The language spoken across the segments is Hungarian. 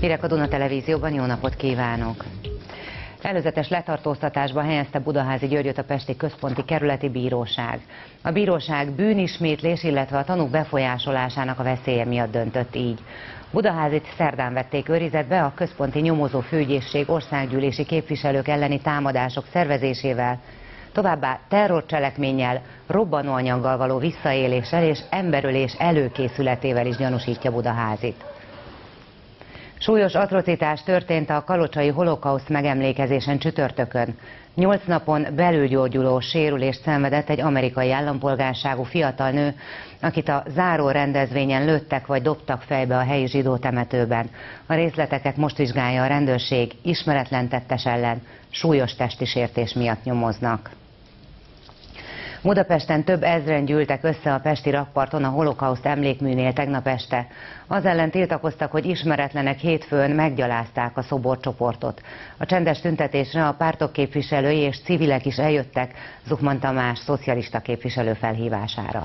Hírek a Duna Televízióban, jó napot kívánok! Előzetes letartóztatásba helyezte Budaházy Györgyöt a pesti központi kerületi bíróság. A bíróság bűnismétlés, illetve a tanúk befolyásolásának a veszélye miatt döntött így. Budaházit szerdán vették őrizetbe a központi nyomozó főügyészség országgyűlési képviselők elleni támadások szervezésével, továbbá terrorcselekménnyel, robbanóanyaggal való visszaéléssel és emberölés előkészületével is gyanúsítja Budaházit. Súlyos atrocitás történt a kalocsai holokauszt megemlékezésen csütörtökön. 8 napon belülgyógyuló sérülést szenvedett egy amerikai állampolgárságú fiatal nő, akit a záró rendezvényen lőttek vagy dobtak fejbe a helyi zsidó temetőben. A részleteket most vizsgálja a rendőrség, ismeretlen tettes ellen súlyos testi sértés miatt nyomoznak. Budapesten több ezren gyűltek össze a pesti rakparton a holokauszt emlékműnél tegnap este. Az ellen tiltakoztak, hogy ismeretlenek hétfőn meggyalázták a szoborcsoportot. A csendes tüntetésre a pártok képviselői és civilek is eljöttek Zuchman Tamás szocialista képviselő felhívására.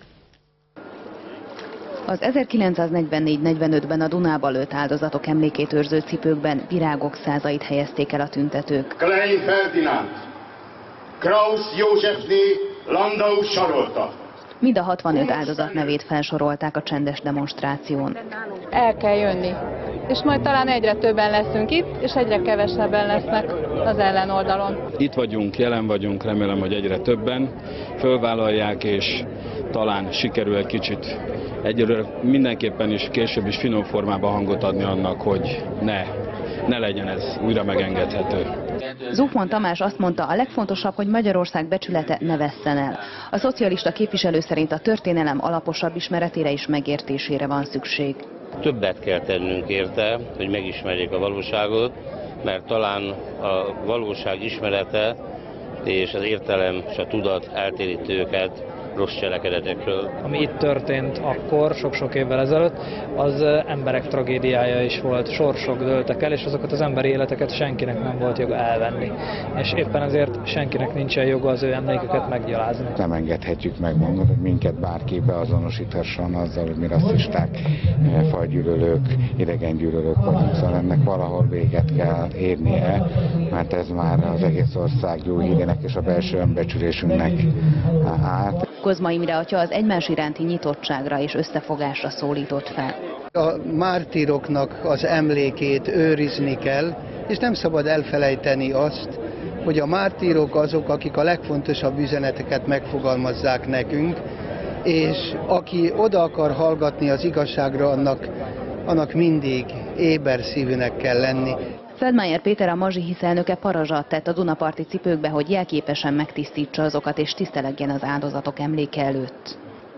Az 1944-45-ben a Dunába lőtt áldozatok emlékét őrző cipőkben virágok százait helyezték el a tüntetők. Klein Ferdinand, Krausz Józsefné, Landau Sarolta. Mind a 65 áldozat nevét felsorolták a csendes demonstráción. El kell jönni, és majd talán egyre többen leszünk itt, és egyre kevesebben lesznek az ellenoldalon. Itt vagyunk, jelen vagyunk, remélem, hogy egyre többen fölvállalják, és talán sikerül egy kicsit egyről mindenképpen is később is finom formában hangot adni annak, hogy ne legyen ez újra megengedhető. Zuchman Tamás azt mondta, a legfontosabb, hogy Magyarország becsülete ne vesszen el. A szocialista képviselő szerint a történelem alaposabb ismeretére és megértésére van szükség. Többet kell tennünk érte, hogy megismerjék a valóságot, mert talán a valóság ismerete és az értelem és a tudat eltéríti őket rossz cselekedetekről. Ami itt történt akkor, sok-sok évvel ezelőtt, az emberek tragédiája is volt, sorsok dőltek el, és azokat az emberi életeket senkinek nem volt joga elvenni. És éppen ezért senkinek nincsen joga az ő emlékeket meggyalázni. Nem engedhetjük meg magunkat, hogy minket bárki beazonosíthasson azzal, hogy mi rasszisták, fajgyűlölők, idegengyűlölők vagyunk, szóval ennek valahol véget kell érnie, mert ez már az egész ország jó hírének és a belső önbecsülésünknek árt. Kozma Imre atya az egymás iránti nyitottságra és összefogásra szólított fel. A mártíroknak az emlékét őrizni kell, és nem szabad elfelejteni azt, hogy a mártírok azok, akik a legfontosabb üzeneteket megfogalmazzák nekünk, és aki oda akar hallgatni az igazságra, annak mindig éber szívűnek kell lenni. Feldmayer Péter, a Mazsihisz elnöke parazsat tett a dunaparti cipőkbe, hogy jelképesen megtisztítsa azokat és tisztelegjen az áldozatok emléke előtt.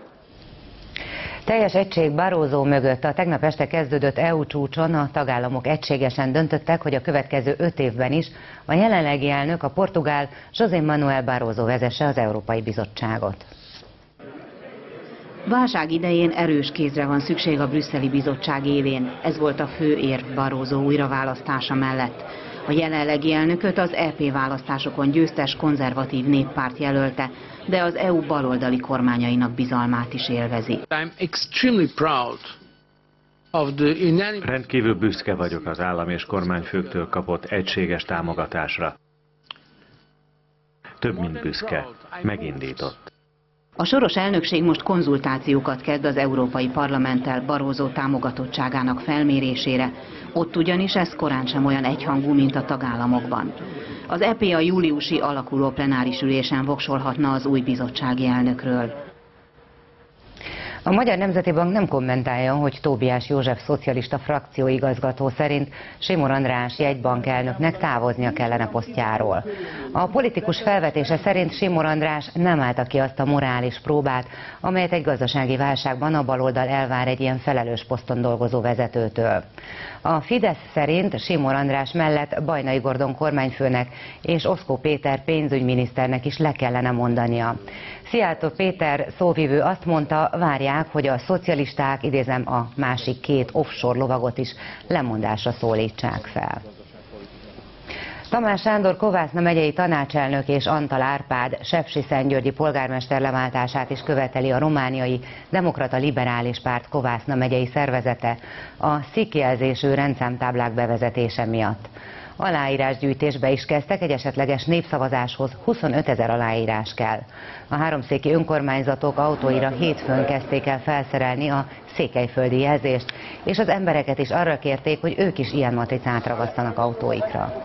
Teljes egység Barroso mögött a tegnap este kezdődött EU csúcson a tagállamok egységesen döntöttek, hogy a következő 5 évben is a jelenlegi elnök, a portugál José Manuel Barroso vezesse az Európai Bizottságot. Válság idején erős kézre van szükség a brüsszeli bizottság élén. Ez volt a fő érv Barroso újraválasztása mellett. A jelenlegi elnököt az EP választásokon győztes konzervatív néppárt jelölte, de az EU baloldali kormányainak bizalmát is élvezi. Rendkívül büszke vagyok az állam és kormányfőktől kapott egységes támogatásra. Több mint büszke, megindított. A soros elnökség most konzultációkat kezd az Európai Parlamenttel Barroso támogatottságának felmérésére. Ott ugyanis ez korán sem olyan egyhangú, mint a tagállamokban. Az EP a júliusi alakuló plenáris ülésen voksolhatna az új bizottsági elnökről. A Magyar Nemzeti Bank nem kommentálja, hogy Tóbiás József szocialista frakcióigazgató szerint Simor András jegybankelnöknek távoznia kellene posztjáról. A politikus felvetése szerint Simor András nem állta ki azt a morális próbát, amelyet egy gazdasági válságban a baloldal elvár egy ilyen felelős poszton dolgozó vezetőtől. A Fidesz szerint Simor András mellett Bajnai Gordon kormányfőnek és Oszkó Péter pénzügyminiszternek is le kellene mondania. Szijjártó Péter szóvivő azt mondta, várják, hogy a szocialisták, idézem, a másik 2 offshore lovagot is lemondásra szólítsák fel. Tamás Sándor Kovászna megyei tanácselnök és Antal Árpád sepsiszentgyörgyi polgármester leváltását is követeli a romániai Demokrata Liberális Párt Kovászna megyei szervezete a SZIK-jelzésű rendszámtáblák bevezetése miatt. Aláírásgyűjtésbe is kezdtek, egy esetleges népszavazáshoz 25 000 aláírás kell. A háromszéki önkormányzatok autóira hétfőn kezdték el felszerelni a székelyföldi jelzést, és az embereket is arra kérték, hogy ők is ilyen matricát ragasztanak autóikra.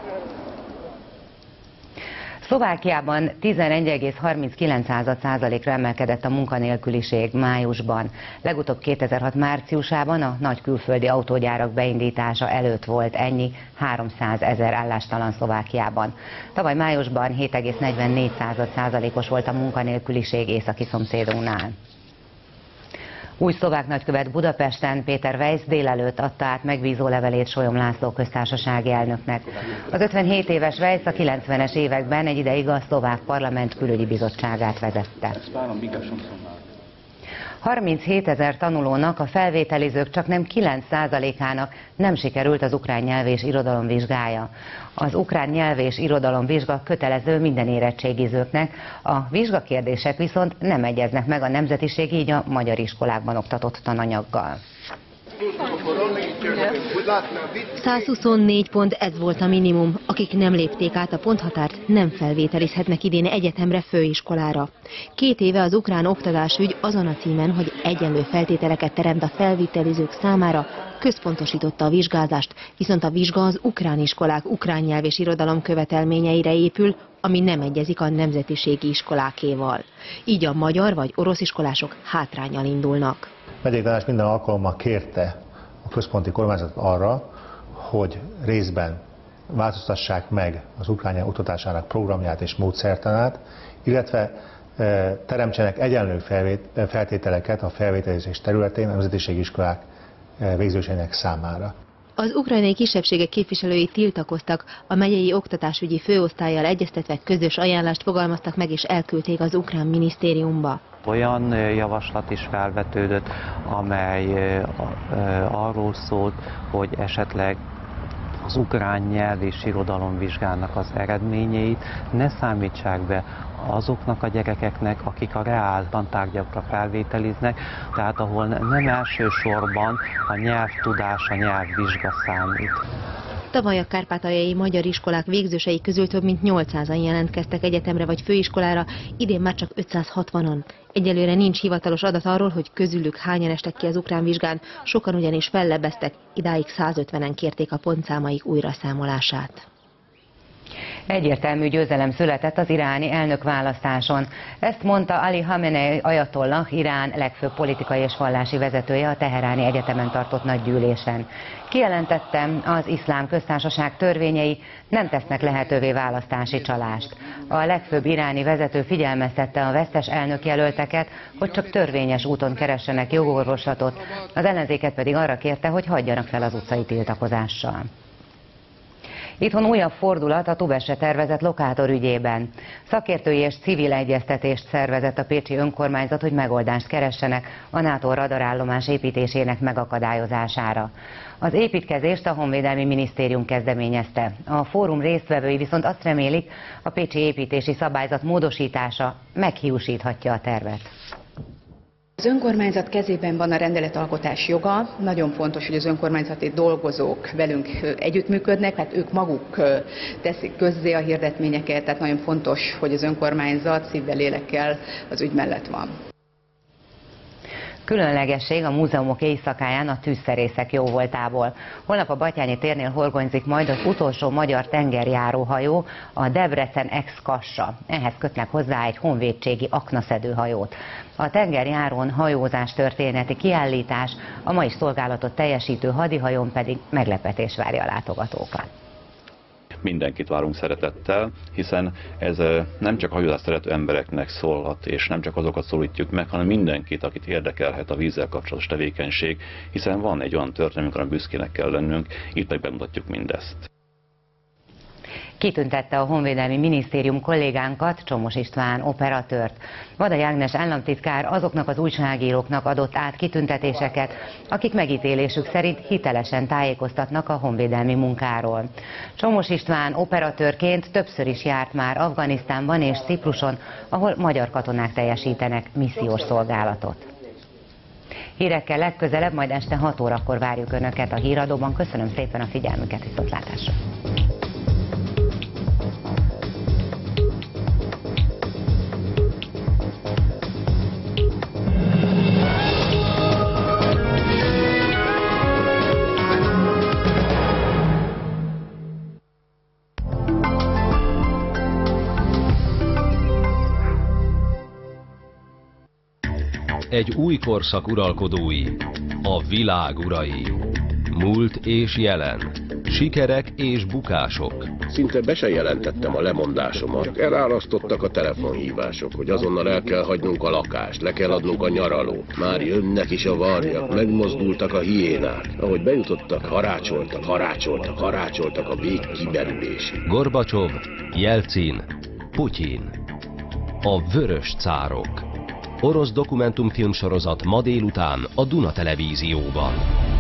Szlovákiában 11,39%-ra emelkedett a munkanélküliség májusban. Legutóbb 2006 márciusában a nagy külföldi autógyárak beindítása előtt volt ennyi, 300 000 állástalan Szlovákiában. Tavaly májusban 7,44%-os volt a munkanélküliség északi szomszédunknál. Új szlovák nagykövet Budapesten, Péter Weisz délelőtt adta át megbízó levelét Sólyom László köztársasági elnöknek. Az 57 éves Weisz a 90-es években egy ideig a szlovák parlament külügyi bizottságát vezette. 37 000 tanulónak, a felvételizők csaknem 9%-ának nem sikerült az ukrán nyelv és irodalom vizsgája. Az ukrán nyelv és irodalom vizsga kötelező minden érettségizőknek, a vizsgakérdések viszont nem egyeznek meg a nemzetiség, így a magyar iskolákban oktatott tananyaggal. 124 pont, ez volt a minimum. Akik nem lépték át a ponthatárt, nem felvételizhetnek idén egyetemre, főiskolára. 2 éve az ukrán oktatásügy azon a címen, hogy egyenlő feltételeket teremt a felvételizők számára, központosította a vizsgázást, viszont a vizsga az ukrán iskolák ukrán nyelv és irodalom követelményeire épül, ami nem egyezik a nemzetiségi iskolákéval. Így a magyar vagy orosz iskolások hátránnyal indulnak. Megyei Tanács minden alkalommal kérte a központi kormányzatot arra, hogy részben változtassák meg az ukrán nyelv oktatásának programját és módszertanát, illetve teremtsenek egyenlő feltételeket a felvételizés területén a nemzetiségi iskolák végzőseinek számára. Az ukrajnai kisebbségek képviselői tiltakoztak, a megyei oktatásügyi főosztállyal egyeztetve közös ajánlást fogalmaztak meg és elküldték az ukrán minisztériumba. Olyan javaslat is felvetődött, amely arról szólt, hogy esetleg az ukrán nyelv és irodalomvizsgának az eredményeit ne számítsák be azoknak a gyerekeknek, akik a reál tantárgyakra felvételiznek, tehát ahol nem elsősorban a nyelvtudás, a nyelvvizsga számít. Tavaly a kárpátaljai magyar iskolák végzősei közül több mint 800-an jelentkeztek egyetemre vagy főiskolára, idén már csak 560-an. Egyelőre nincs hivatalos adat arról, hogy közülük hányan estek ki az ukrán vizsgán, sokan ugyanis fellebeztek, idáig 150-en kérték a pontszámaik újraszámolását. Egyértelmű győzelem született az iráni elnökválasztáson. Ezt mondta Ali Khamenei ajatollah, Irán legfőbb politikai és vallási vezetője a Teheráni Egyetemen tartott nagygyűlésen. Kijelentette, az iszlám köztársaság törvényei nem tesznek lehetővé választási csalást. A legfőbb iráni vezető figyelmeztette a vesztes elnökjelölteket, hogy csak törvényes úton keressenek jogorvoslatot, az ellenzéket pedig arra kérte, hogy hagyjanak fel az utcai tiltakozással. Itthon újabb fordulat a Tubesre tervezett lokátor ügyében. Szakértői és civil egyeztetést szervezett a pécsi önkormányzat, hogy megoldást keressenek a NATO radarállomás építésének megakadályozására. Az építkezést a Honvédelmi Minisztérium kezdeményezte. A fórum résztvevői viszont azt remélik, a pécsi építési szabályzat módosítása meghiúsíthatja a tervet. Az önkormányzat kezében van a rendeletalkotás joga. Nagyon fontos, hogy az önkormányzati dolgozók velünk együttműködnek, hát ők maguk teszik közzé a hirdetményeket, tehát nagyon fontos, hogy az önkormányzat szívvel, lélekkel az ügy mellett van. Különlegesség a múzeumok éjszakáján a tűzszerészek jóvoltából. Holnap a Batthyáni térnél horgonyzik majd az utolsó magyar tengerjáróhajó, a Debrecen Ex-Kassa. Ehhez kötnek hozzá egy honvédségi aknaszedő hajót. A tengerjárón hajózás történeti kiállítás, a mai szolgálatot teljesítő hadihajón pedig meglepetés várja a látogatókat. Mindenkit várunk szeretettel, hiszen ez nem csak hajózást szerető embereknek szólhat, és nem csak azokat szólítjuk meg, hanem mindenkit, akit érdekelhet a vízzel kapcsolatos tevékenység, hiszen van egy olyan történelmünk, amire büszkének kell lennünk, itt meg bemutatjuk mindezt. Kitüntette a Honvédelmi Minisztérium kollégánkat, Csomos István operatőrt. Vadai Ágnes államtitkár azoknak az újságíróknak adott át kitüntetéseket, akik megítélésük szerint hitelesen tájékoztatnak a honvédelmi munkáról. Csomos István operatőrként többször is járt már Afganisztánban és Cipruson, ahol magyar katonák teljesítenek missziós szolgálatot. Hírekkel legközelebb, majd este 6 órakor várjuk Önöket a híradóban. Köszönöm szépen a figyelmüket, viszontlátásra! Egy új korszak uralkodói, a világ urai. Múlt és jelen, sikerek és bukások. Szinte be se jelentettem a lemondásomat, csak elárasztottak a telefonhívások, hogy azonnal el kell hagynunk a lakást, le kell adnunk a nyaralót. Már jönnek is a varjak, megmozdultak a hiénák. Ahogy bejutottak, harácsoltak a vég kimerülésig. Gorbacsov, Jelcin, Putyin. A vörös cárok. Orosz dokumentumfilmsorozat ma délután a Duna Televízióban.